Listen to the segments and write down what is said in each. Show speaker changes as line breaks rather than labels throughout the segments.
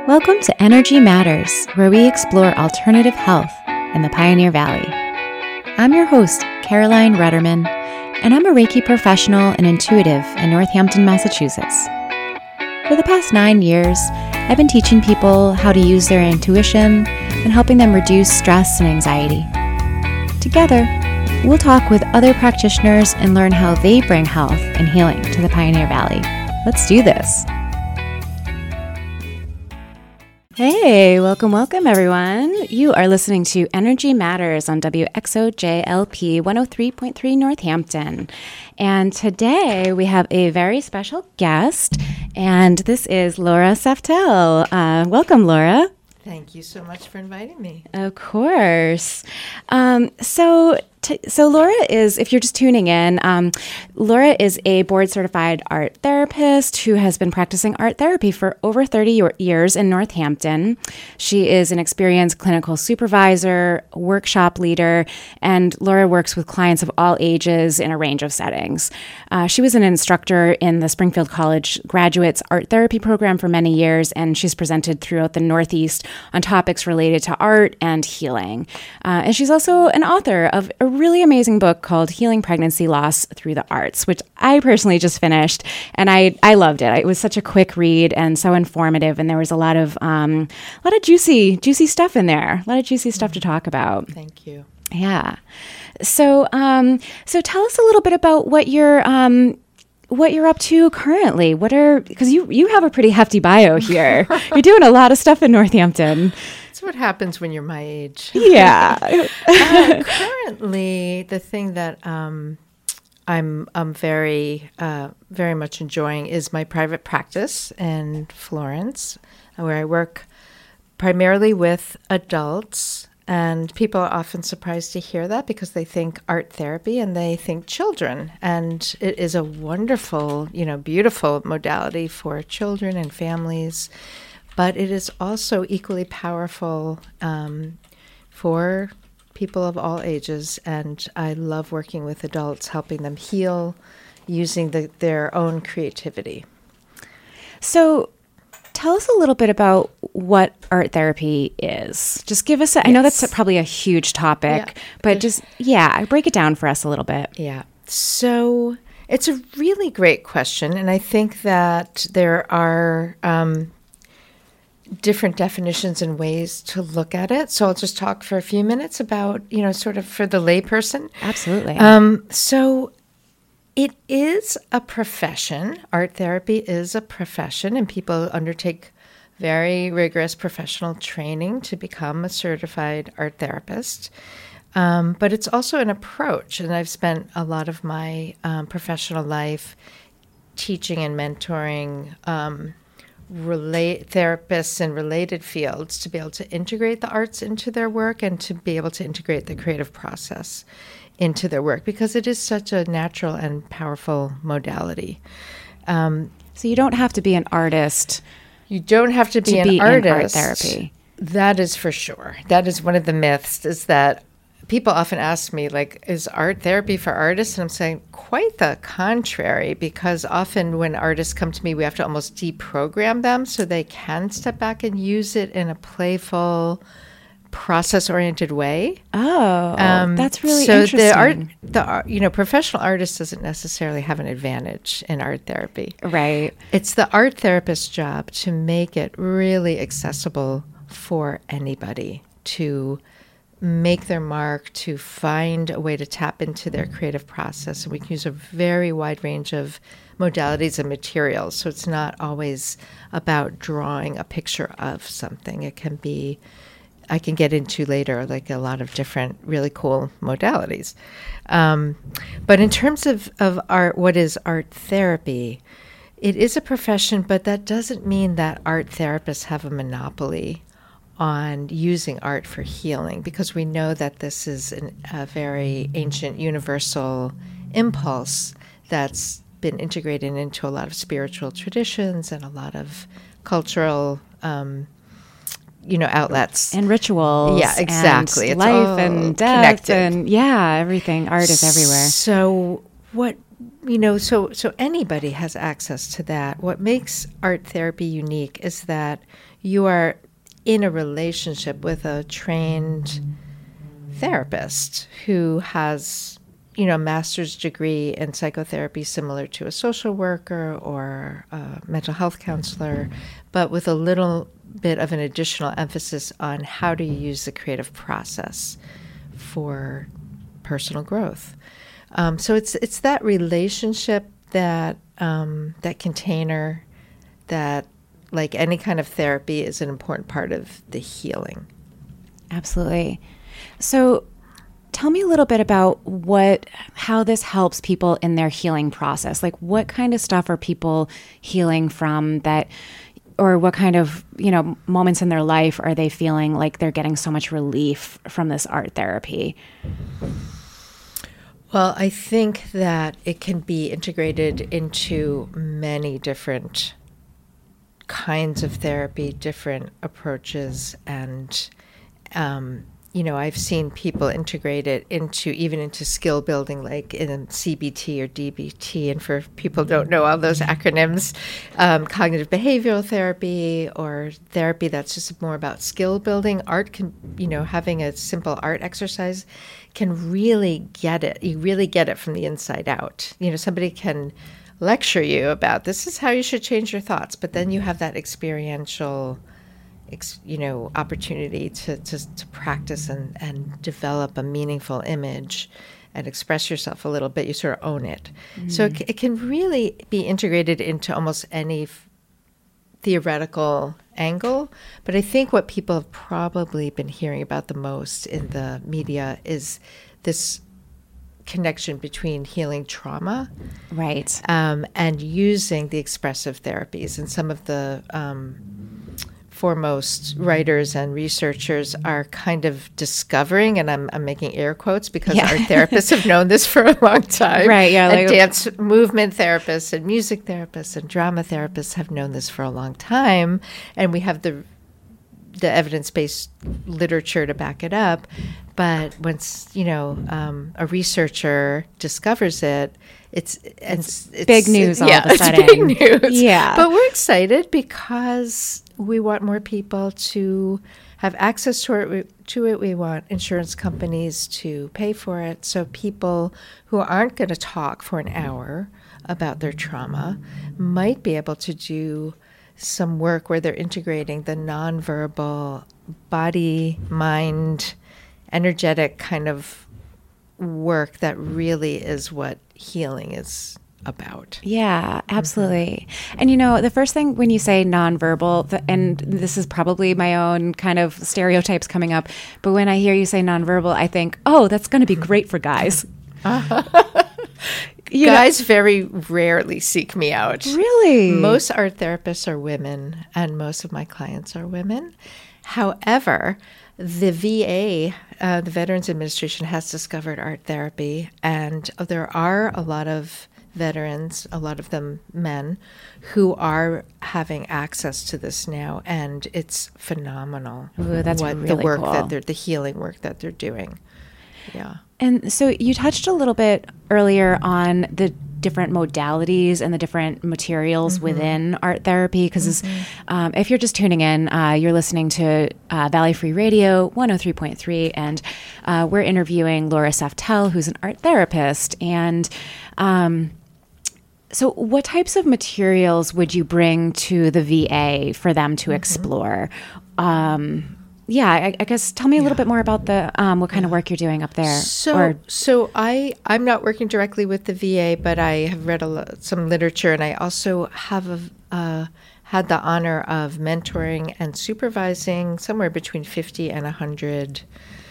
Welcome to Energy Matters, where we explore alternative health in the Pioneer Valley. I'm your host, Caroline Rudderman, and I'm a Reiki professional and intuitive in Northampton, Massachusetts. For the past 9 years, I've been teaching people how to use their intuition and helping them reduce stress and anxiety. Together, we'll talk with other practitioners and learn how they bring health and healing to the Pioneer Valley. Let's do this. Hey, welcome everyone. You are listening to Energy Matters on WXOJLP 103.3 Northampton. And today we have a very special guest, and this is Laura Saftel. Welcome, Laura.
Thank you so much for inviting me.
Of course. So Laura is, if you're just tuning in, Laura is a board-certified art therapist who has been practicing art therapy for over 30 years in Northampton. She is an experienced clinical supervisor, workshop leader, and Laura works with clients of all ages in a range of settings. She was an instructor in the Springfield College Graduates Art Therapy Program for many years, and she's presented throughout the Northeast on topics related to art and healing. And she's also an author of a really amazing book called Healing Pregnancy Loss Through the Arts, which I personally just finished, and I loved it. It was such a quick read and so informative, and there was a lot of juicy stuff in there, a lot of juicy stuff to talk about.
Thank you.
Yeah. So tell us a little bit about what you're up to currently. Because you have a pretty hefty bio here. You're doing a lot of stuff in Northampton.
That's what happens when you're my age.
Yeah.
Currently, the thing that I'm very much enjoying is my private practice in Florence, where I work primarily with adults. And people are often surprised to hear that because they think art therapy and they think children. And it is a wonderful, beautiful modality for children and families. But it is also equally powerful for people of all ages. And I love working with adults, helping them heal using their own creativity.
So tell us a little bit about what art therapy is. Just give us, I know that's probably a huge topic, but break it down for us a little bit.
Yeah. So it's a really great question. And I think that there are different definitions and ways to look at it. So I'll just talk for a few minutes about, sort of for the layperson.
Absolutely.
So it is a profession. Art therapy is a profession, and people undertake very rigorous professional training to become a certified art therapist. But it's also an approach, and I've spent a lot of my professional life teaching and mentoring therapists in related fields to be able to integrate the arts into their work and to be able to integrate the creative process into their work, because it is such a natural and powerful modality.
So you don't have to be an artist.
You don't have to be an artist.
In art therapy.
That is for sure. That is one of the myths, is that people often ask me, like, is art therapy for artists? And I'm saying quite the contrary, because often when artists come to me, we have to almost deprogram them so they can step back and use it in a playful, process-oriented way.
Oh, that's really interesting.
So the professional artist doesn't necessarily have an advantage in art therapy.
Right.
It's the art therapist's job to make it really accessible for anybody to make their mark, to find a way to tap into their creative process. And we can use a very wide range of modalities and materials. So it's not always about drawing a picture of something. It can be, I can get into later, like a lot of different really cool modalities. But in terms of art, what is art therapy? It is a profession, but that doesn't mean that art therapists have a monopoly on using art for healing, because we know that this is a very ancient universal impulse that's been integrated into a lot of spiritual traditions and a lot of cultural outlets
and rituals.
Yeah, exactly.
And life and death connected. And everything. Art is everywhere.
So what So anybody has access to that. What makes art therapy unique is that you are in a relationship with a trained therapist who has, a master's degree in psychotherapy similar to a social worker or a mental health counselor, but with a little bit of an additional emphasis on how do you use the creative process for personal growth. So it's that relationship, that container, that, like any kind of therapy, is an important part of the healing.
Absolutely. So tell me a little bit about how this helps people in their healing process. Like, what kind of stuff are people healing from that, or what kind of, moments in their life are they feeling like they're getting so much relief from this art therapy?
Well, I think that it can be integrated into many different kinds of therapy, different approaches, and I've seen people integrate it into skill building, like in CBT or DBT. And for people who don't know all those acronyms, cognitive behavioral therapy, or therapy that's just more about skill building. Art can, having a simple art exercise can really get it. You really get it from the inside out. Somebody can lecture you about this is how you should change your thoughts, but then you have that experiential opportunity to practice and develop a meaningful image and express yourself a little bit. You sort of own it. Mm-hmm. So it can really be integrated into almost any theoretical angle. But I think what people have probably been hearing about the most in the media is this connection between healing trauma,
right,
and using the expressive therapies. And some of the foremost writers and researchers are kind of discovering, and I'm making air quotes because art therapists have known this for a long time.
Right, yeah.
And dance movement therapists and music therapists and drama therapists have known this for a long time. And we have the evidence-based literature to back it up. But once, a researcher discovers it, it's
big news all of a sudden.
It's big news.
Yeah.
But we're excited because we want more people to have access to it. We want insurance companies to pay for it. So people who aren't going to talk for an hour about their trauma might be able to do some work where they're integrating the nonverbal body, mind, energetic kind of work that really is what healing is about.
Yeah, absolutely. Mm-hmm. And the first thing when you say nonverbal, and this is probably my own kind of stereotypes coming up, but when I hear you say nonverbal, I think, oh, that's going to be great for guys.
Guys very rarely seek me out.
Really?
Most art therapists are women, and most of my clients are women. However, the VA, the Veterans Administration, has discovered art therapy, and there are a lot of veterans, a lot of them men, who are having access to this now, and it's phenomenal.
Ooh, that's really
the work
cool.
that the healing work that they're doing. Yeah.
And so you touched a little bit earlier on the different modalities and the different materials within art therapy, because if you're just tuning in, you're listening to Valley Free Radio 103.3, and we're interviewing Laura Seftel, who's an art therapist. And so what types of materials would you bring to the VA for them to explore? I guess tell me a little bit more about the what kind of work you're doing up there.
So I'm not working directly with the VA, but I have read some literature, and I also have had the honor of mentoring and supervising somewhere between 50 and 100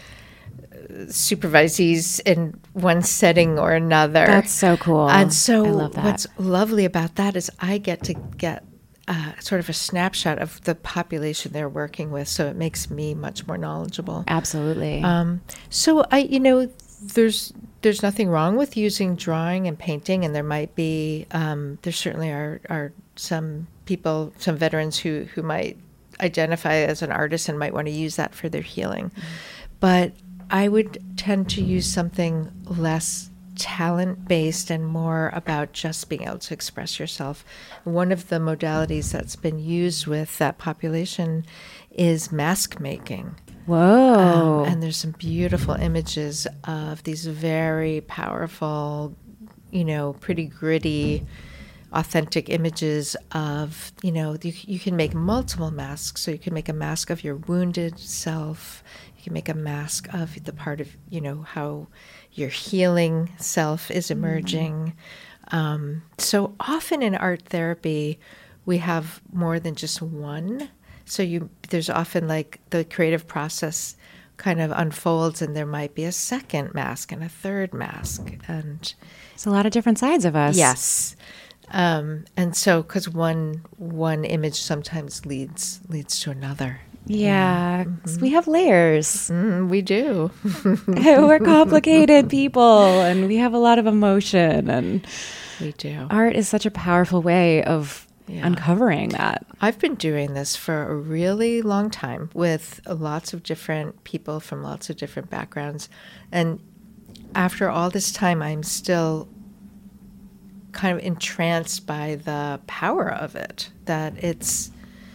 supervisees in one setting or another.
That's so cool.
And so
I love that.
What's lovely about that is I get to get sort of a snapshot of the population they're working with, so it makes me much more knowledgeable.
Absolutely.
So there's nothing wrong with using drawing and painting, and there might be there certainly are some people, some veterans who might identify as an artist and might want to use that for their healing. But I would tend to use something less talent-based and more about just being able to express yourself. One of the modalities that's been used with that population is mask making.
Whoa.
And there's some beautiful images of these very powerful, pretty gritty, authentic images of, you can make multiple masks. So you can make a mask of your wounded self. You can make a mask of the part of, how your healing self is emerging. So often in art therapy, we have more than just one. So there's often like the creative process kind of unfolds, and there might be a second mask and a third mask. And
it's a lot of different sides of us.
Yes. And so, because one image sometimes leads to another.
Yeah, 'cause we have layers.
We do.
We're complicated people, and we have a lot of emotion. And
we do.
Art is such a powerful way of uncovering that.
I've been doing this for a really long time with lots of different people from lots of different backgrounds. And after all this time, I'm still kind of entranced by the power of it, that it's,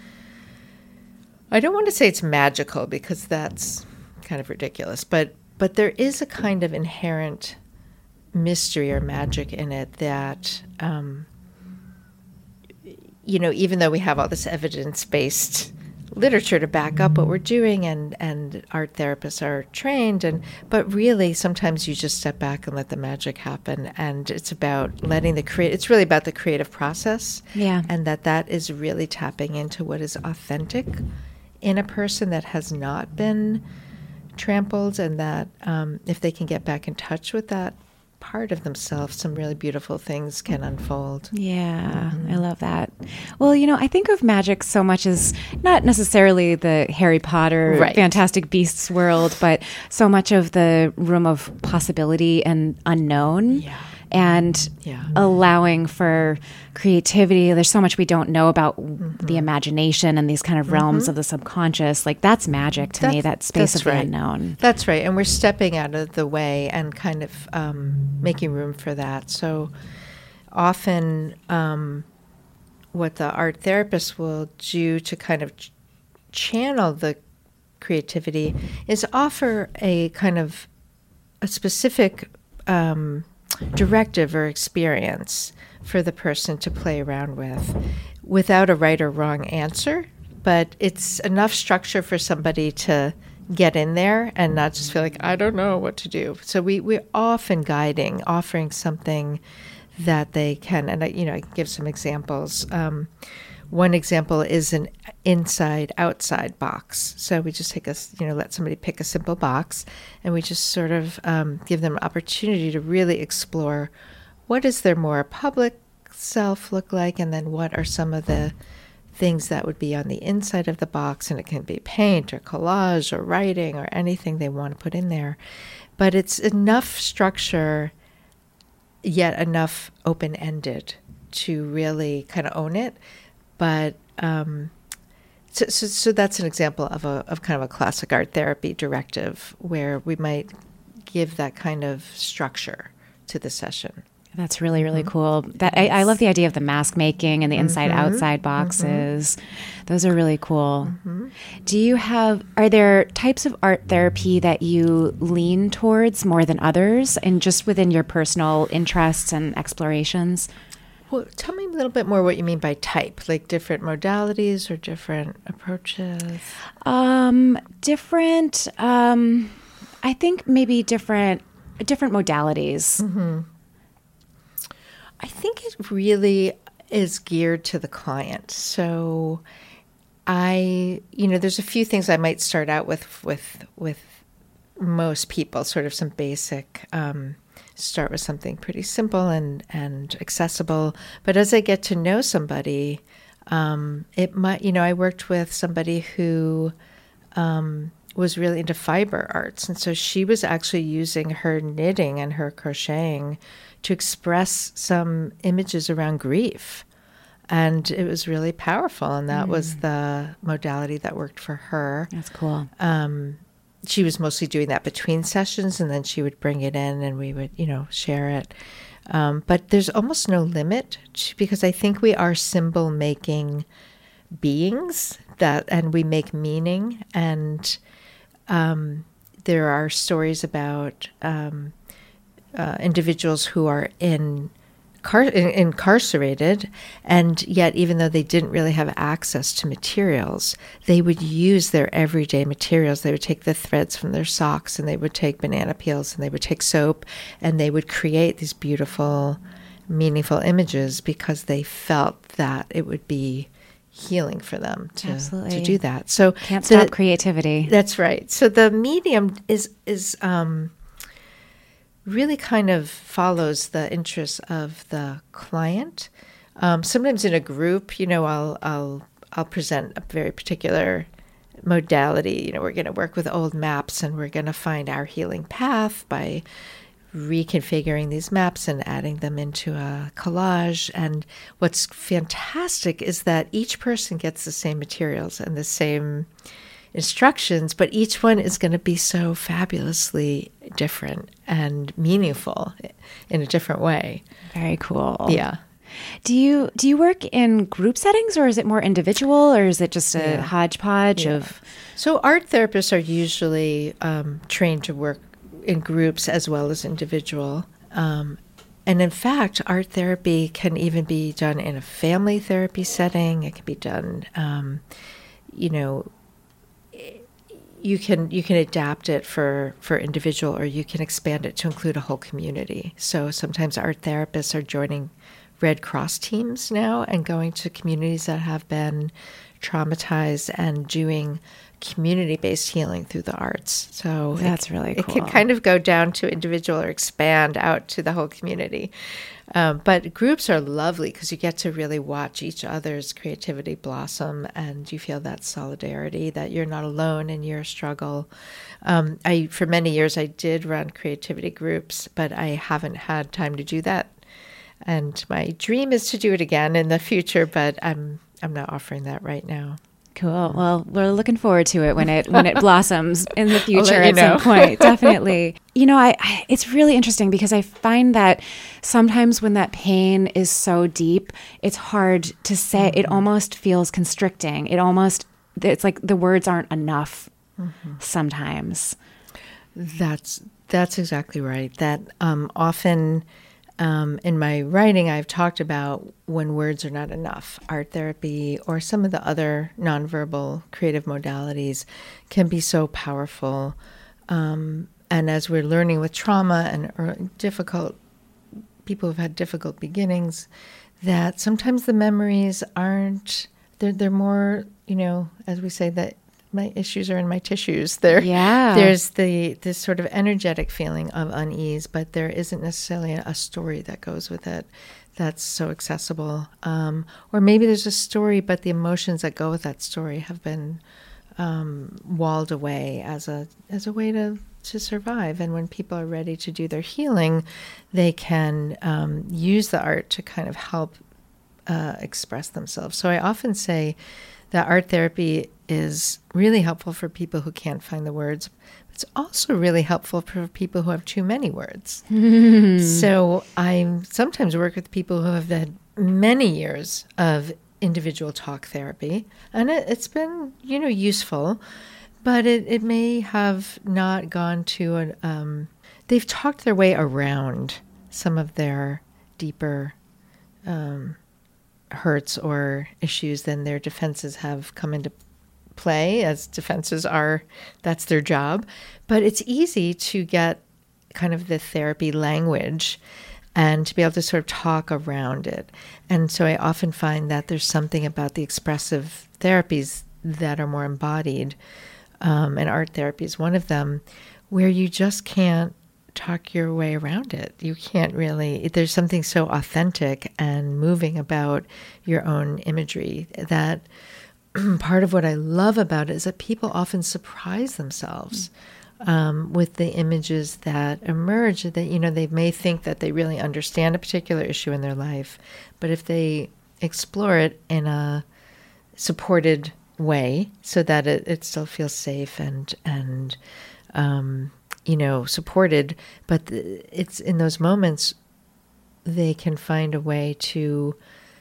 I don't want to say it's magical because that's kind of ridiculous, but there is a kind of inherent mystery or magic in it that, even though we have all this evidence-based literature to back up what we're doing, and art therapists are trained, but really sometimes you just step back and let the magic happen, and it's about it's really about the creative process.
Yeah.
And that is really tapping into what is authentic in a person that has not been trampled, and that if they can get back in touch with that part of themselves, some really beautiful things can unfold.
Yeah, I love that. Well, I think of magic so much as not necessarily the Harry Potter, Fantastic Beasts world, but so much of the room of possibility and unknown.
Yeah.
And allowing for creativity. There's so much we don't know about the imagination and these kind of realms of the subconscious. Like, that's magic to me, that space of the unknown.
That's right. And we're stepping out of the way and kind of making room for that. So often what the art therapist will do to kind of channel the creativity is offer a kind of a specific directive or experience for the person to play around with without a right or wrong answer, but it's enough structure for somebody to get in there and not just feel like, I don't know what to do. So we're often offering something that they can, and I can give some examples. One example is an inside-outside box. So we just let somebody pick a simple box, and we just sort of give them an opportunity to really explore what does their more public self look like, and then what are some of the things that would be on the inside of the box, and it can be paint or collage or writing or anything they want to put in there. But it's enough structure, yet enough open-ended to really kind of own it. But so that's an example of kind of a classic art therapy directive where we might give that kind of structure to the session.
That's really, really cool. That I love the idea of the mask making and the inside-outside boxes. Those are really cool. Are there types of art therapy that you lean towards more than others, and just within your personal interests and explorations?
Well, tell me a little bit more what you mean by type, like different modalities or different approaches.
I think maybe different modalities.
I think it really is geared to the client. So there's a few things I might start out with most people, sort of some basic, start with something pretty simple and accessible. But as I get to know somebody, it might, I worked with somebody who was really into fiber arts. And so she was actually using her knitting and her crocheting to express some images around grief. And it was really powerful. And that was the modality that worked for her.
That's cool.
she was mostly doing that between sessions, and then she would bring it in and we would, share it. But there's almost no limit because I think we are symbol making beings and we make meaning. And there are stories about individuals who are incarcerated, and yet even though they didn't really have access to materials, they would use their everyday materials. They would take the threads from their socks, and they would take banana peels, and they would take soap, and they would create these beautiful, meaningful images because they felt that it would be healing for them to do that. So
can't stop creativity.
That's right. So the medium is really kind of follows the interests of the client. Sometimes in a group, I'll present a very particular modality. We're going to work with old maps, and we're going to find our healing path by reconfiguring these maps and adding them into a collage. And what's fantastic is that each person gets the same materials and the same instructions, but each one is going to be so fabulously different and meaningful in a different way.
Very cool.
Yeah.
Do you work in group settings, or is it more individual, or is it just a hodgepodge of?
So art therapists are usually trained to work in groups as well as individual. And in fact, art therapy can even be done in a family therapy setting. It can be done, you can adapt it for individual, or you can expand it to include a whole community. So sometimes art therapists are joining Red Cross teams now and going to communities that have been traumatized and doing community-based healing through the arts. So
that's really cool.
It can kind of go down to individual or expand out to the whole community. But groups are lovely because you get to really watch each other's creativity blossom, and you feel that solidarity, that you're not alone in your struggle. For many years, I did run creativity groups, but I haven't had time to do that. And my dream is to do it again in the future, but I'm not offering that right now.
Cool. Well, we're looking forward to it when it blossoms in the future at some point. Definitely. It's really interesting because I find that sometimes when that pain is so deep, it's hard to say. Mm-hmm. It almost feels constricting. It's like the words aren't enough sometimes.
That's exactly right. That often in my writing, I've talked about when words are not enough. Art therapy or some of the other nonverbal creative modalities can be so powerful. And as we're learning with trauma and people who've had difficult beginnings, that sometimes the memories aren't, they're more, as we say, that my issues are in my tissues. There's this sort of energetic feeling of unease, but there isn't necessarily a story that goes with it that's so accessible. Or maybe there's a story, but the emotions that go with that story have been walled away as a way to survive. And when people are ready to do their healing, they can use the art to kind of help express themselves. So I often say that art therapy is really helpful for people who can't find the words. It's also really helpful for people who have too many words. So I sometimes work with people who have had many years of individual talk therapy, and it's been, useful, but it may have not gone to they've talked their way around some of their deeper hurts or issues, then their defenses have come into play, as defenses are, that's their job. But it's easy to get kind of the therapy language and to be able to sort of talk around it. And so I often find that there's something about the expressive therapies that are more embodied, and art therapy is one of them, where you just can't talk your way around it. You can't really, there's something so authentic and moving about your own imagery that part of what I love about it is that people often surprise themselves with the images that emerge, that, they may think that they really understand a particular issue in their life, but if they explore it in a supported way so that it still feels safe and supported. But it's in those moments they can find a way to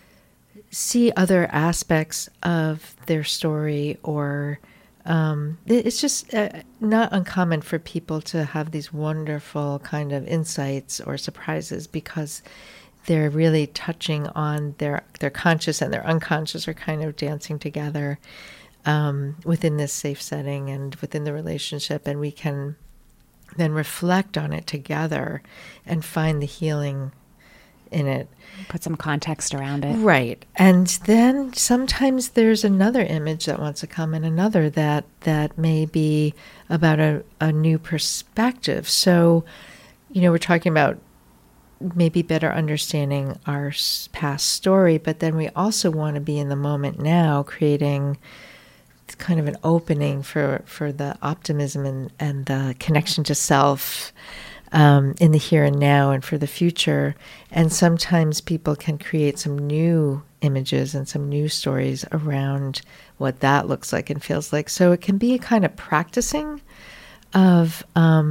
see other aspects of their story, or it's just not uncommon for people to have these wonderful kind of insights or surprises because they're really touching on their conscious and their unconscious are kind of dancing together within this safe setting and within the relationship. And we can then reflect on it together and find the healing in it.
Put some context around it.
Right. And then sometimes there's another image that wants to come in, another that may be about a new perspective. So, we're talking about maybe better understanding our past story, but then we also want to be in the moment now, creating kind of an opening for the optimism and the connection to self in the here and now and for the future. And sometimes people can create some new images and some new stories around what that looks like and feels like. So it can be a kind of practicing of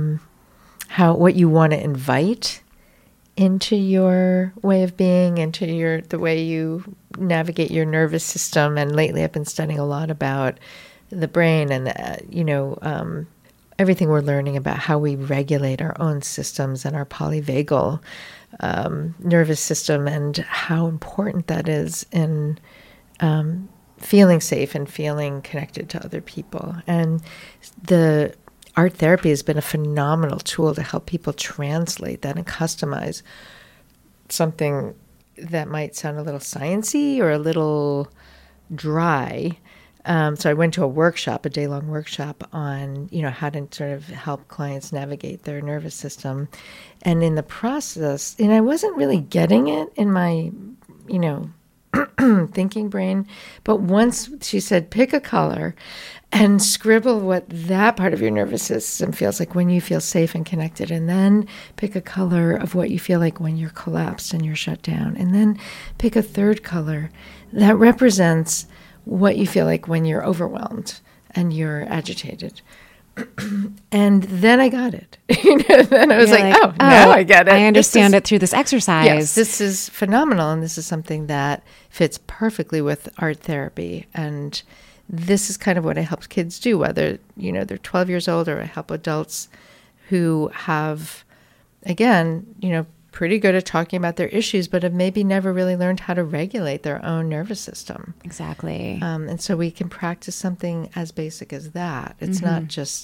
what you want to invite into your way of being, into the way you navigate your nervous system. And lately I've been studying a lot about the brain and, everything we're learning about how we regulate our own systems and our polyvagal nervous system, and how important that is in feeling safe and feeling connected to other people. And the art therapy has been a phenomenal tool to help people translate that and customize something that might sound a little sciencey or a little dry. So I went to a day-long workshop on, how to sort of help clients navigate their nervous system. And in the process, and I wasn't really getting it in my, thinking brain. But once she said, pick a color and scribble what that part of your nervous system feels like when you feel safe and connected. And then pick a color of what you feel like when you're collapsed and you're shut down. And then pick a third color that represents what you feel like when you're overwhelmed and you're agitated. And then I got it. Then I was now I get it.
I understand it through this exercise.
Yes, this is phenomenal. And this is something that fits perfectly with art therapy. And this is kind of what I help kids do, whether, they're 12 years old, or I help adults who have, again, pretty good at talking about their issues, but have maybe never really learned how to regulate their own nervous system.
Exactly.
And so we can practice something as basic as that. It's not just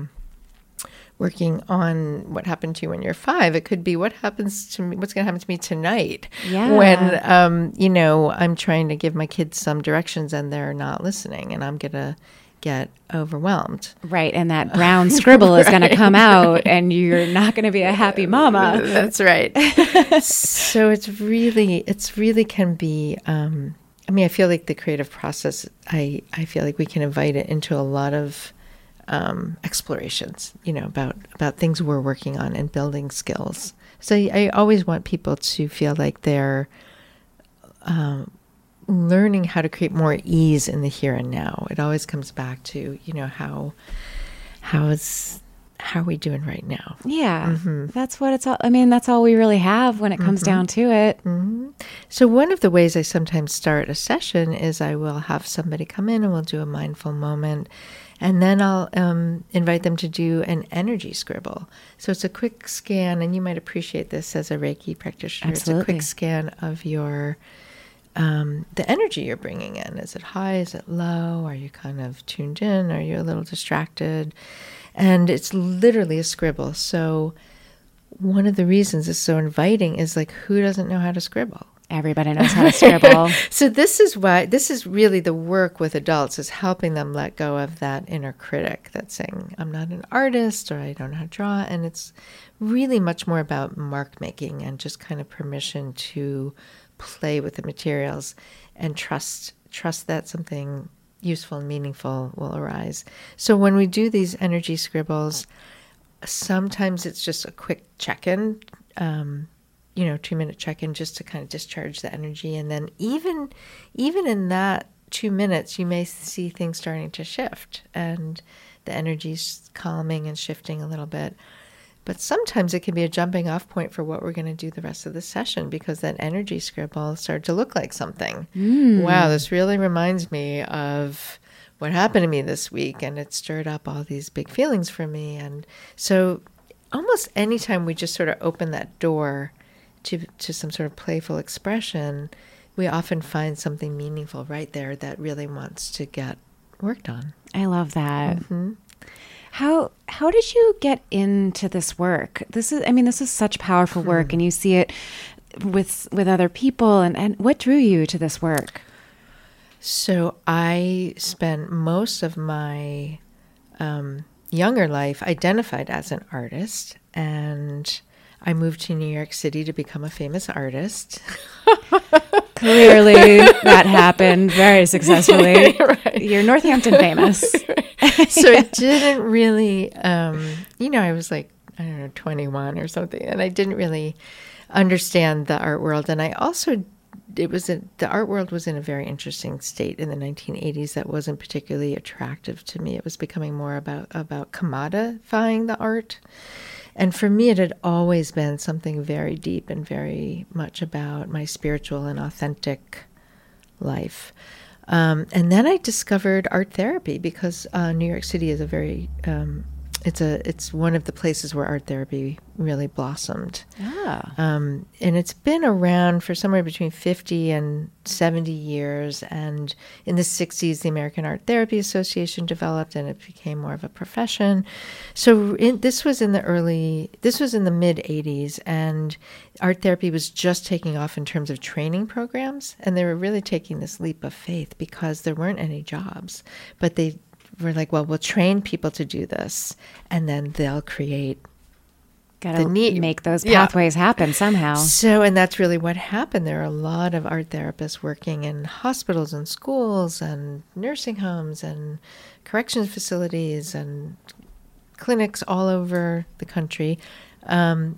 working on what happened to you when you're 5. It could be what's going to happen to me tonight when, I'm trying to give my kids some directions and they're not listening, and I'm going to get overwhelmed.
Right. And that brown scribble is going to come out and you're not going to be a happy mama.
That's right. So it's really can be, I feel like the creative process, I feel like we can invite it into a lot of explorations, about things we're working on and building skills. So I always want people to feel like they're learning how to create more ease in the here and now. It always comes back to, how are we doing right now?
Yeah, that's what it's all. That's all we really have when it comes down to it.
So one of the ways I sometimes start a session is I will have somebody come in and we'll do a mindful moment. And then I'll invite them to do an energy scribble. So it's a quick scan, and you might appreciate this as a Reiki practitioner.
Absolutely.
It's a quick scan of your the energy you're bringing in. Is it high? Is it low? Are you kind of tuned in? Are you a little distracted? And it's literally a scribble. So one of the reasons it's so inviting is who doesn't know how to scribble?
Everybody knows how to scribble.
So this is really the work with adults, is helping them let go of that inner critic that's saying, I'm not an artist, or I don't know how to draw. And it's really much more about mark making and just kind of permission to play with the materials and trust that something useful and meaningful will arise. So when we do these energy scribbles, sometimes it's just a quick check-in, 2-minute check-in, just to kind of discharge the energy. And then even in that 2 minutes, you may see things starting to shift and the energy's calming and shifting a little bit. But sometimes it can be a jumping off point for what we're going to do the rest of the session, because that energy scribble started to look like something. Wow, this really reminds me of what happened to me this week, and it stirred up all these big feelings for me. And so almost anytime we just sort of open that door to some sort of playful expression, we often find something meaningful right there that really wants to get worked on.
I love that. How did you get into this work? This is such powerful work, and you see it with other people. And what drew you to this work?
So I spent most of my younger life identified as an artist, and I moved to New York City to become a famous artist.
Clearly, that happened very successfully.
Right.
You're Northampton famous.
So it didn't really, I was like, 21 or something, and I didn't really understand the art world. And I also, the art world was in a very interesting state in the 1980s that wasn't particularly attractive to me. It was becoming more about commodifying the art. And for me, it had always been something very deep and very much about my spiritual and authentic life. And then I discovered art therapy, because New York City is a very, it's one of the places where art therapy really blossomed. And it's been around for somewhere between 50 and 70 years. And in the 60s, the American Art Therapy Association developed, and it became more of a profession. So this was in the mid 80s, and art therapy was just taking off in terms of training programs. And they were really taking this leap of faith because there weren't any jobs, but they were like, well, we'll train people to do this, and then they'll create
Gotta make those pathways happen somehow.
So, and that's really what happened. There are a lot of art therapists working in hospitals and schools and nursing homes and corrections facilities and clinics all over the country. So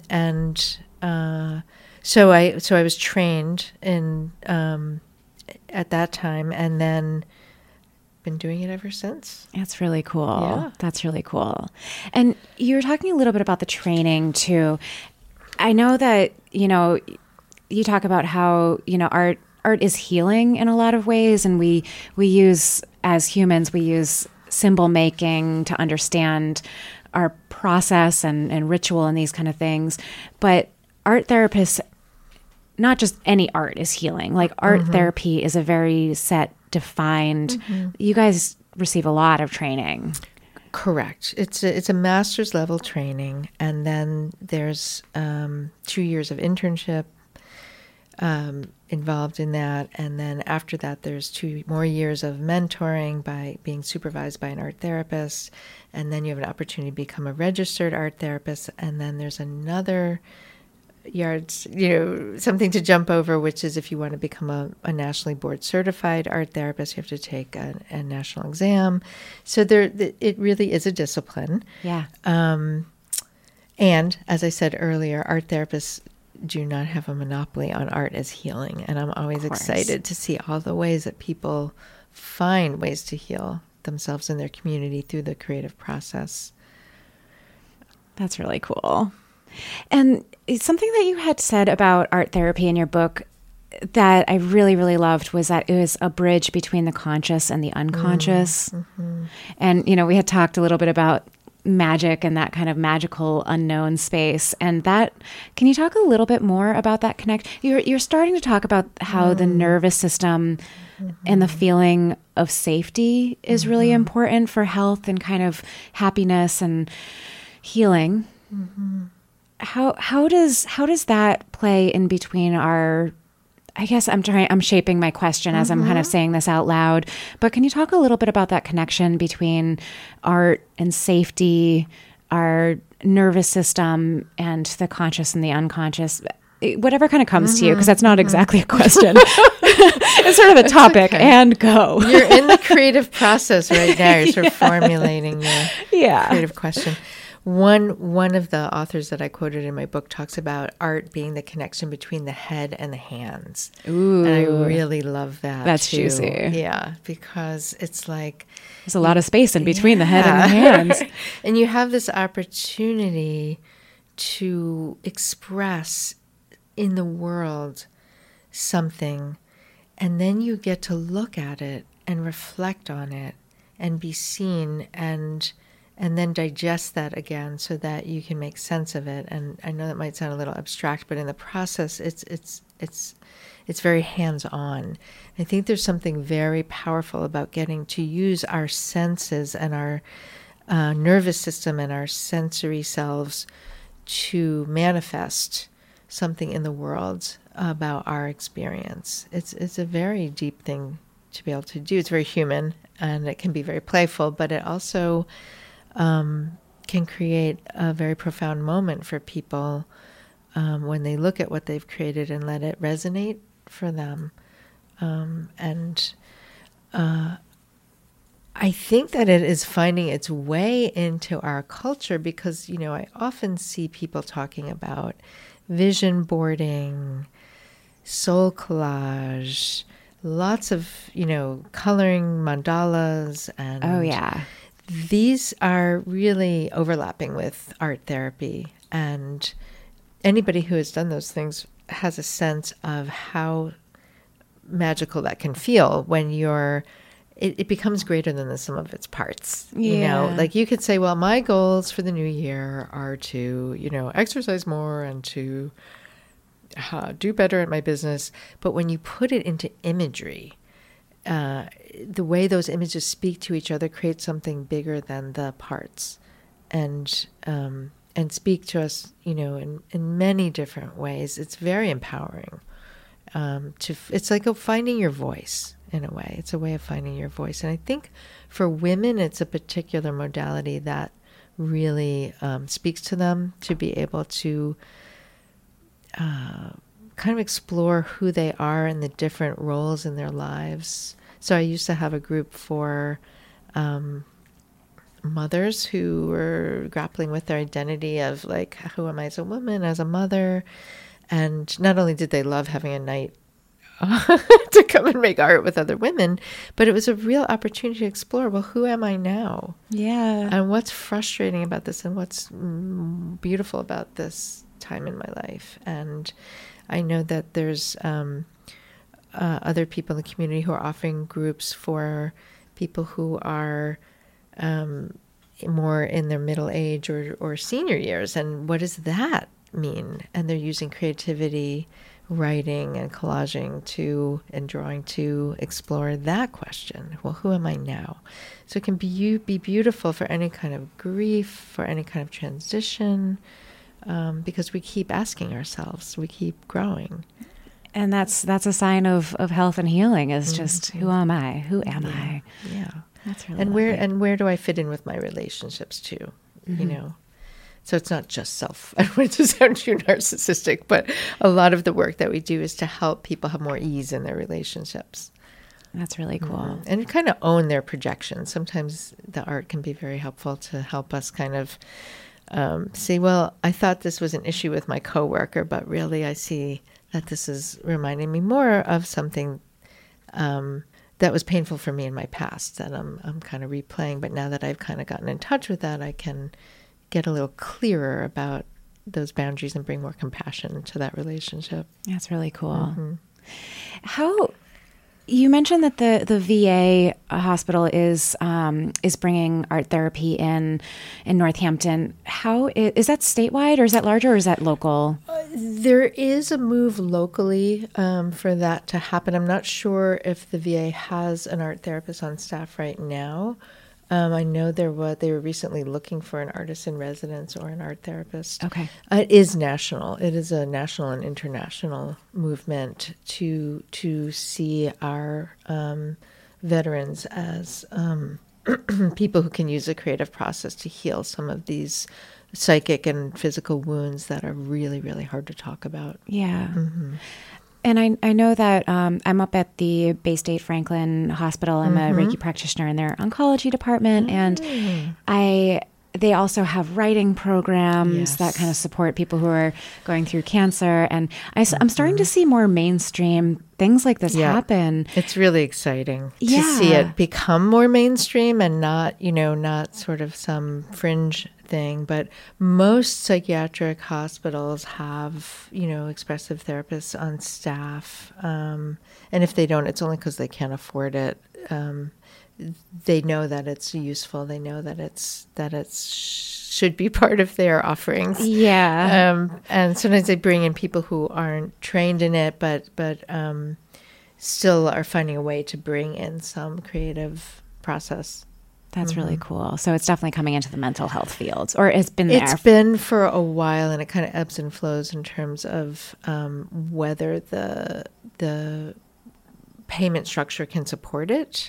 I was trained in at that time, and then been doing it ever since.
That's really cool.
Yeah.
That's really cool. And you were talking a little bit about the training too. I know that, you talk about how, art is healing in a lot of ways. And we use, as humans, we use symbol making to understand our process and ritual and these kind of things. But art therapists, not just any art is healing. Like art therapy is a very set, defined. You guys receive a lot of training.
Correct. It's a master's level training, and then there's 2 years of internship involved in that, and then after that there's 2 more years of mentoring by being supervised by an art therapist, and then you have an opportunity to become a registered art therapist, and then there's another something to jump over, which is if you want to become a nationally board certified art therapist, you have to take a national exam. So it really is a discipline.
Yeah.
And as I said earlier, art therapists do not have a monopoly on art as healing. And I'm always excited to see all the ways that people find ways to heal themselves and their community through the creative process.
That's really cool. And it's something that you had said about art therapy in your book that I really, really loved was that it was a bridge between the conscious and the unconscious. And, we had talked a little bit about magic and that kind of magical unknown space. And can you talk a little bit more about that connect? You're starting to talk about how the nervous system and the feeling of safety is really important for health and kind of happiness and healing. How does that play in between our, I guess I'm shaping my question as I'm kind of saying this out loud, but can you talk a little bit about that connection between art and safety, our nervous system and the conscious and the unconscious, whatever kind of comes to you, because that's not exactly a question. It's sort of a topic, okay. And go.
You're in the creative process right now. You're sort of formulating your creative question. One of the authors that I quoted in my book talks about art being the connection between the head and the hands.
Ooh.
And I really love that.
That's
too.
juicy.
Yeah, because it's like
there's a lot of space in between the head and the hands.
And you have this opportunity to express in the world something, and then you get to look at it and reflect on it and be seen and then digest that again so that you can make sense of it. And I know that might sound a little abstract, but in the process it's very hands-on. I think there's something very powerful about getting to use our senses and our nervous system and our sensory selves to manifest something in the world about our experience. It's a very deep thing to be able to do. It's very human, and it can be very playful, but it also can create a very profound moment for people when they look at what they've created and let it resonate for them. I think that it is finding its way into our culture because, I often see people talking about vision boarding, soul collage, lots of, coloring mandalas. And
oh, yeah.
These are really overlapping with art therapy. And anybody who has done those things has a sense of how magical that can feel when it becomes greater than the sum of its parts.
Yeah.
Like you could say, well, my goals for the new year are to, exercise more and to do better at my business. But when you put it into imagery, the way those images speak to each other creates something bigger than the parts and speak to us, in many different ways. It's very empowering. It's like finding your voice. In a way, it's a way of finding your voice. And I think for women, it's a particular modality that really speaks to them to be able to kind of explore who they are and the different roles in their lives. So I used to have a group for mothers who were grappling with their identity of like, who am I as a woman, as a mother? And not only did they love having a night to come and make art with other women, but it was a real opportunity to explore, well, who am I now?
Yeah.
And what's frustrating about this and what's beautiful about this time in my life. And I know that there's other people in the community who are offering groups for people who are more in their middle age or senior years. And what does that mean? And they're using creativity, writing and collaging and drawing to explore that question. Well, who am I now? So it can be beautiful for any kind of grief, for any kind of transition, because we keep asking ourselves, we keep growing.
And that's a sign of health and healing is just, who am I? Who am I?
Yeah.
That's really
and
lovely.
where do I fit in with my relationships too? So it's not just self. I don't want to sound too narcissistic, but a lot of the work that we do is to help people have more ease in their relationships.
That's really cool.
And kind of own their projections. Sometimes the art can be very helpful to help us kind of say, well, I thought this was an issue with my coworker, but really I see that this is reminding me more of something that was painful for me in my past that I'm kind of replaying. But now that I've kind of gotten in touch with that, I can get a little clearer about those boundaries and bring more compassion to that relationship.
That's really cool. How you mentioned that the VA hospital is bringing art therapy in Northampton. How is that statewide, or is that larger, or is that local?
There is a move locally for that to happen. I'm not sure if the VA has an art therapist on staff right now. I know they were recently looking for an artist in residence or an art therapist.
Okay.
It is national. It is a national and international movement to see our veterans as people who can use the creative process to heal some of these psychic and physical wounds that are really, really hard to talk about.
Yeah. And I know that I'm up at the Bay State Franklin Hospital. I'm a Reiki practitioner in their oncology department. And I they also have writing programs that kind of support people who are going through cancer. And I'm starting to see more mainstream things like this happen.
It's really exciting to see it become more mainstream and not, not sort of some fringe thing. But most psychiatric hospitals have, expressive therapists on staff. And if they don't, it's only because they can't afford it. They know that it's useful. They know that it should be part of their offerings.
Yeah.
And sometimes they bring in people who aren't trained in it, but still are finding a way to bring in some creative process.
That's really cool. So it's definitely coming into the mental health fields, or it's been there.
It's been for a while, and it kind of ebbs and flows in terms of whether the payment structure can support it.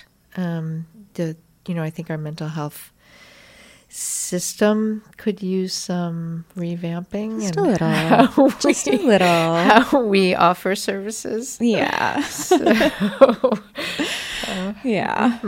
I think our mental health system could use some revamping.
Just a little.
How we offer services.
Yeah. Yeah.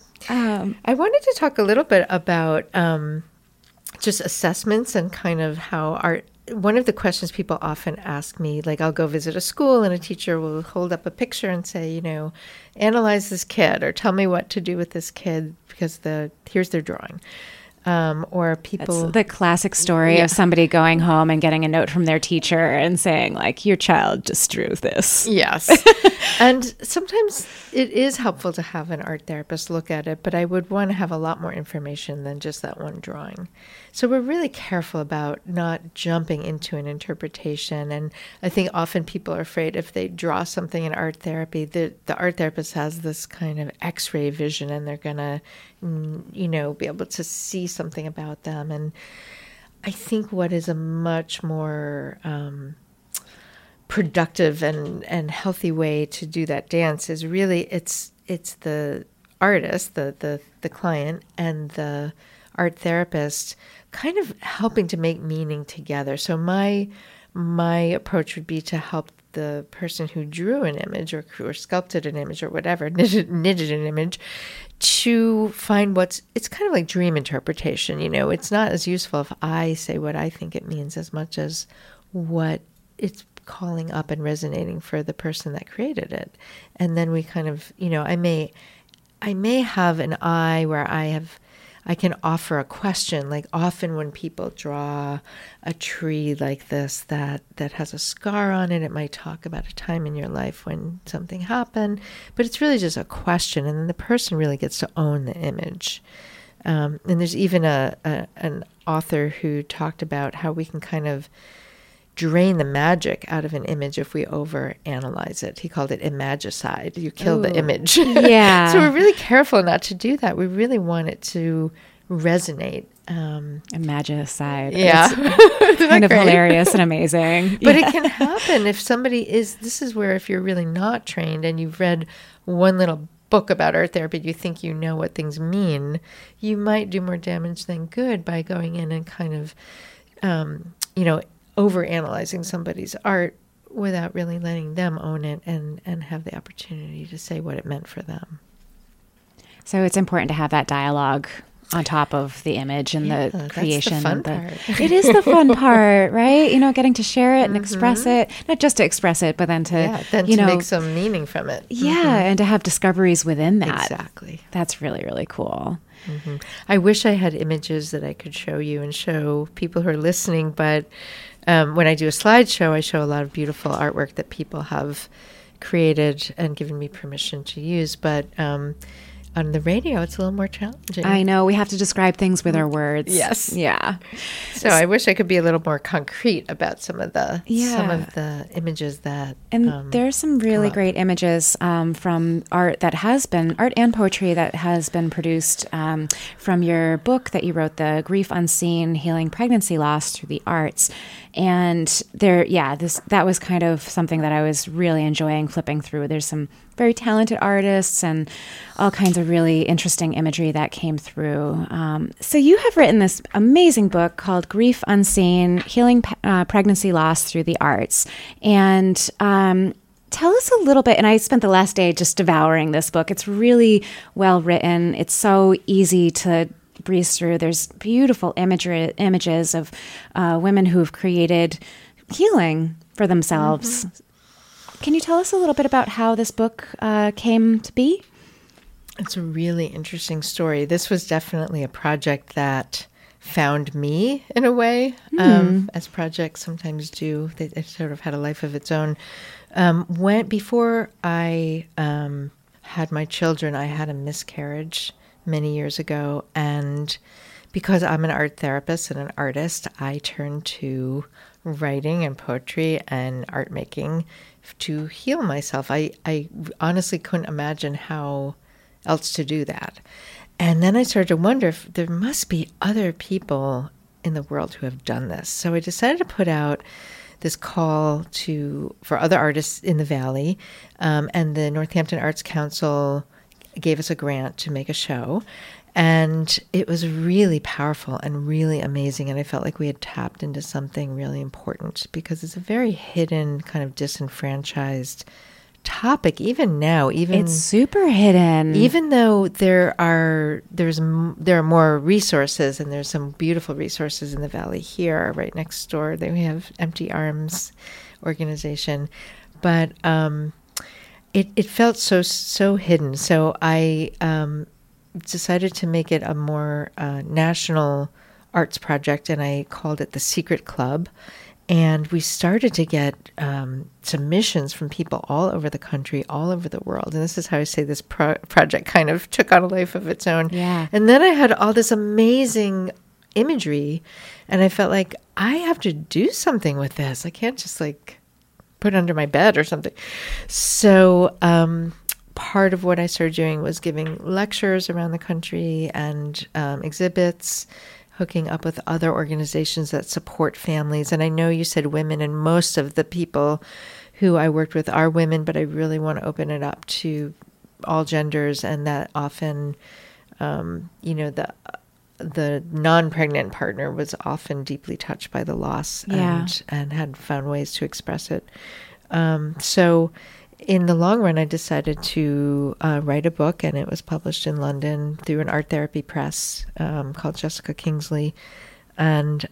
I wanted to talk a little bit about just assessments and kind of how one of the questions people often ask me, like I'll go visit a school and a teacher will hold up a picture and say, analyze this kid or tell me what to do with this kid because here's their drawing. Or people...
That's the classic story of somebody going home and getting a note from their teacher and saying, like, your child just drew this.
Yes. And sometimes it is helpful to have an art therapist look at it, but I would want to have a lot more information than just that one drawing. So we're really careful about not jumping into an interpretation. And I think often people are afraid if they draw something in art therapy, the art therapist has this kind of X-ray vision and they're going to, be able to see something about them. And I think what is a much more productive and healthy way to do that dance is really it's the artist, the client, and the art therapist kind of helping to make meaning together. So my approach would be to help the person who drew an image or sculpted an image or whatever, knitted an image, to find it's kind of like dream interpretation. It's not as useful if I say what I think it means as much as what it's calling up and resonating for the person that created it. And then we kind of, I may have an eye where I can offer a question. Like often when people draw a tree like this that has a scar on it, it might talk about a time in your life when something happened, but it's really just a question, and then the person really gets to own the image. And there's even an author who talked about how we can kind of drain the magic out of an image if we overanalyze it. He called it imagicide. You kill the image.
Yeah.
So we're really careful not to do that. We really want it to resonate.
Imagicide.
Yeah.
It's kind of hilarious and amazing.
But it can happen if somebody this is where if you're really not trained and you've read one little book about art therapy, you think you know what things mean, you might do more damage than good by going in and kind of, overanalyzing somebody's art without really letting them own it and have the opportunity to say what it meant for them.
So it's important to have that dialogue on top of the image and the creation.
That's the fun part.
It is the fun part, right? Getting to share it and express it, not just to express it, but then to,
make some meaning from it.
Yeah. And to have discoveries within that.
Exactly.
That's really, really cool.
Mm-hmm. I wish I had images that I could show you and show people who are listening, but when I do a slideshow, I show a lot of beautiful artwork that people have created and given me permission to use. But on the radio, it's a little more challenging.
I know. We have to describe things with our words.
Yes.
Yeah.
So I wish I could be a little more concrete about some of the images that.
And there's some really great images from art and poetry that has been produced from your book that you wrote, The Grief Unseen: Healing Pregnancy Loss Through the Arts. And that was kind of something that I was really enjoying flipping through. There's some very talented artists and all kinds of really interesting imagery that came through. So you have written this amazing book called Grief Unseen: Healing Pregnancy Loss Through the Arts. And tell us a little bit, and I spent the last day just devouring this book. It's really well written. It's so easy to breeze through, there's beautiful images of women who've created healing for themselves. Can you tell us a little bit about how this book came to be?
It's a really interesting story. This was definitely a project that found me in a way, as projects sometimes do. It sort of had a life of its own. Before I had my children, I had a miscarriage many years ago. And because I'm an art therapist and an artist, I turned to writing and poetry and art making to heal myself. I honestly couldn't imagine how else to do that. And then I started to wonder if there must be other people in the world who have done this. So I decided to put out this call for other artists in the Valley, and the Northampton Arts Council gave us a grant to make a show. And it was really powerful and really amazing. And I felt like we had tapped into something really important because it's a very hidden, kind of disenfranchised topic. Even now,
it's super hidden.
Even though there are more resources, and there's some beautiful resources in the Valley here, right next door. We have Empty Arms organization, but it felt so hidden. So I decided to make it a more national arts project, and I called it the Secret Club. And we started to get submissions from people all over the country, all over the world. And this is how I say this project kind of took on a life of its own.
Yeah.
And then I had all this amazing imagery, and I felt like I have to do something with this. I can't just put it under my bed or something. So part of what I started doing was giving lectures around the country and exhibits, hooking up with other organizations that support families. And I know you said women, and most of the people who I worked with are women, but I really want to open it up to all genders, and that often, the non-pregnant partner was often deeply touched by the loss and had found ways to express it. So in the long run, I decided to write a book, and it was published in London through an art therapy press called Jessica Kingsley. And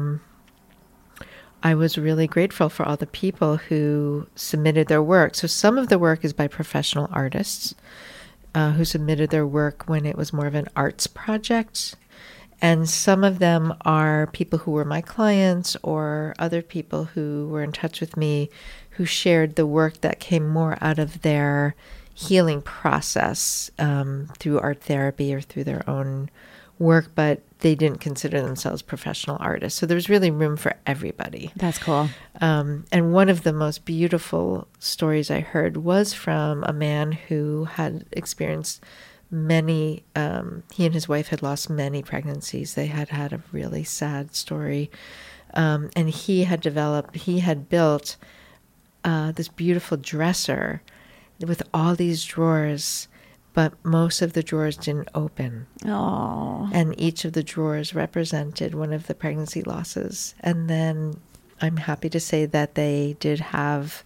I was really grateful for all the people who submitted their work. So some of the work is by professional artists who submitted their work when it was more of an arts project. And some of them are people who were my clients or other people who were in touch with me who shared the work that came more out of their healing process through art therapy or through their own work, but they didn't consider themselves professional artists. So there was really room for everybody.
That's cool.
And one of the most beautiful stories I heard was from a man who had experienced many, he and his wife had lost many pregnancies. They had had a really sad story. And he had built this beautiful dresser with all these drawers, but most of the drawers didn't open.
Oh.
And each of the drawers represented one of the pregnancy losses. And then I'm happy to say that they did have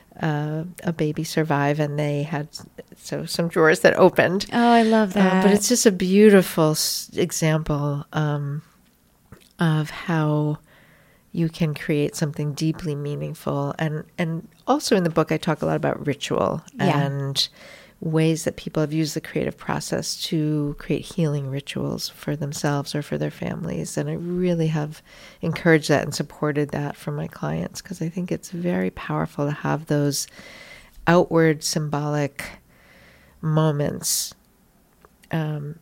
a baby survive, and they had some drawers that opened.
Oh, I love that.
But it's just a beautiful example of how you can create something deeply meaningful. And also in the book, I talk a lot about ritual and ways that people have used the creative process to create healing rituals for themselves or for their families. And I really have encouraged that and supported that for my clients, because I think it's very powerful to have those outward symbolic moments. And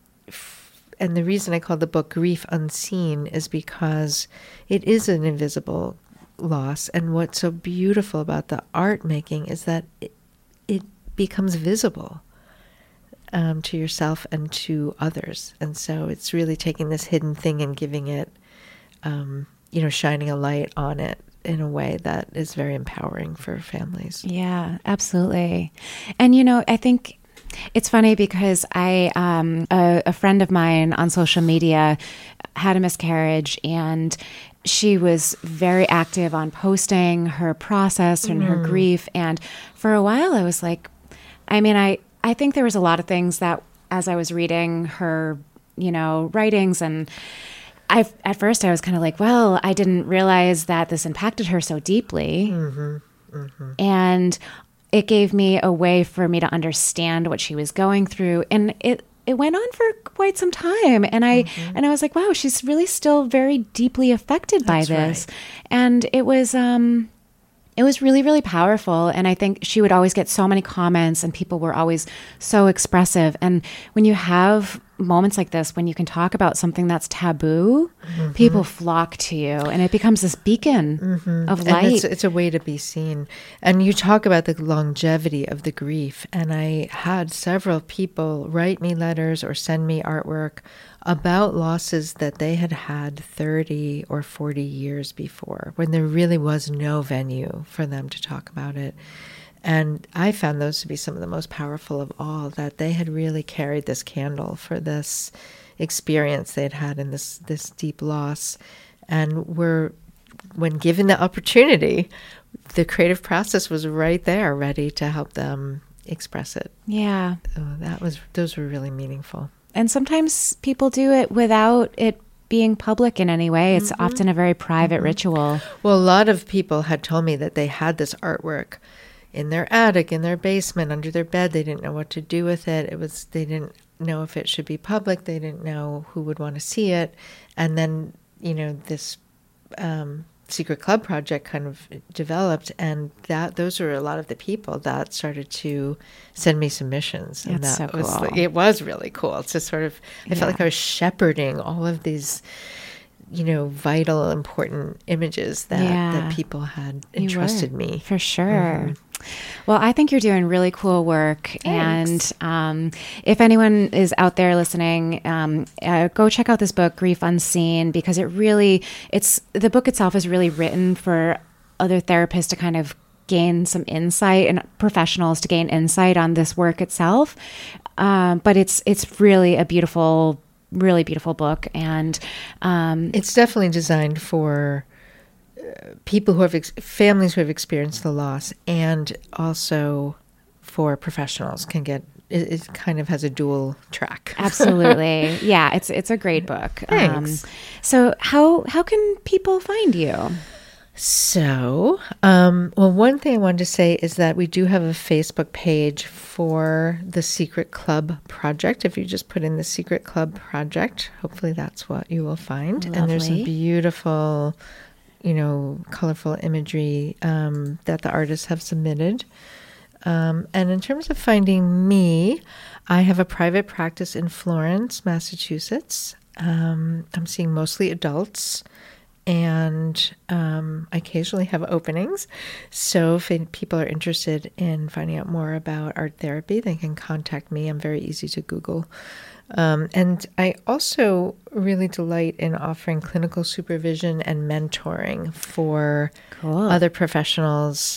the reason I call the book Grief Unseen is because it is an invisible loss. And what's so beautiful about the art making is that it becomes visible to yourself and to others. And so it's really taking this hidden thing and giving it, shining a light on it in a way that is very empowering for families.
Yeah, absolutely. And, I think it's funny because a friend of mine on social media had a miscarriage, and she was very active on posting her process and her grief. And for a while I was like, I think there was a lot of things that as I was reading her writings. And at first I was kind of like, well, I didn't realize that this impacted her so deeply. And it gave me a way for me to understand what she was going through. And it went on for quite some time. And I was like, wow, she's really still very deeply affected by this. Right. And it was really, really powerful. And I think she would always get so many comments, and people were always so expressive. And when you have moments like this, when you can talk about something that's taboo, people flock to you, and it becomes this beacon of light.
And it's a way to be seen. And you talk about the longevity of the grief. And I had several people write me letters or send me artwork about losses that they had had 30 or 40 years before, when there really was no venue for them to talk about it. And I found those to be some of the most powerful of all, that they had really carried this candle for this experience they'd had in this deep loss. And when given the opportunity, the creative process was right there, ready to help them express it.
Yeah.
So those were really meaningful.
And sometimes people do it without it being public in any way. It's often a very private ritual.
Well, a lot of people had told me that they had this artwork in their attic, in their basement, under their bed. They didn't know what to do with it. They didn't know if it should be public. They didn't know who would want to see it. And then, this Secret Club project kind of developed, and those were a lot of the people that started to send me submissions. And
That's
that
so
was
cool.
it was really cool. It's just sort of, I felt like I was shepherding all of these vital, important images that people had entrusted me.
For sure. Well, I think you're doing really cool work.
Thanks.
And if anyone is out there listening, go check out this book, Grief Unseen, because the book itself is really written for other therapists to kind of gain some insight, and professionals to gain insight on this work itself. But it's really a beautiful, really beautiful book. And
it's definitely designed for people who have families who have experienced the loss, and also for professionals it kind of has a dual track.
Absolutely. Yeah, it's a great book.
Thanks.
So how can people find you?
So, one thing I wanted to say is that we do have a Facebook page for the Secret Club project. If you just put in the Secret Club project, hopefully that's what you will find.
Lovely.
And there's some beautiful, colorful imagery that the artists have submitted. And in terms of finding me, I have a private practice in Florence, Massachusetts. I'm seeing mostly adults. And I occasionally have openings. So if people are interested in finding out more about art therapy, they can contact me. I'm very easy to Google. And I also really delight in offering clinical supervision and mentoring for other professionals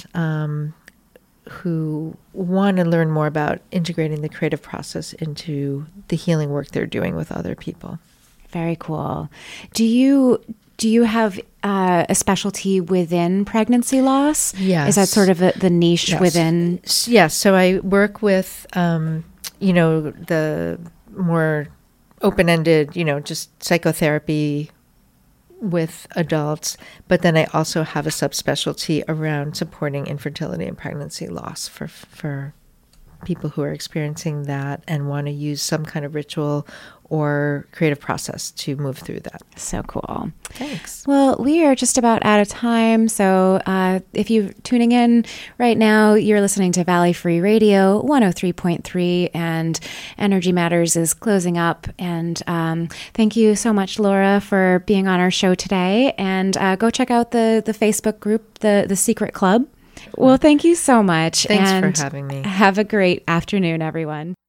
who want to learn more about integrating the creative process into the healing work they're doing with other people.
Very cool. Do you have a specialty within pregnancy loss?
Yes.
Is that sort of the niche within?
Yes. So I work with, the more open-ended, just psychotherapy with adults. But then I also have a subspecialty around supporting infertility and pregnancy loss for people who are experiencing that and want to use some kind of ritual or creative process to move through that.
So cool.
Thanks.
Well, we are just about out of time. So if you're tuning in right now, you're listening to Valley Free Radio 103.3, and Energy Matters is closing up. And thank you so much, Laura, for being on our show today. And go check out the Facebook group, the Secret Club. Well, thank you so much.
Thanks for having me.
Have a great afternoon, everyone.